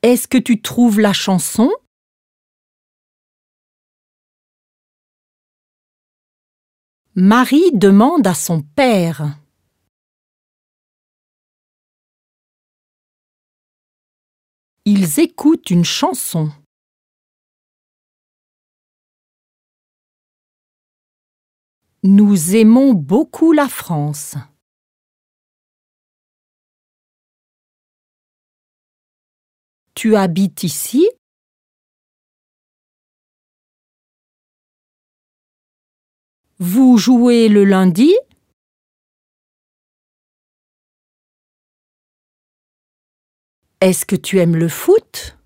Est-ce que tu trouves la chanson? Marie demande à son père. Ils écoutent une chanson. Nous aimons beaucoup la France. Tu habites ici? Vous jouez le lundi? Est-ce que tu aimes le foot?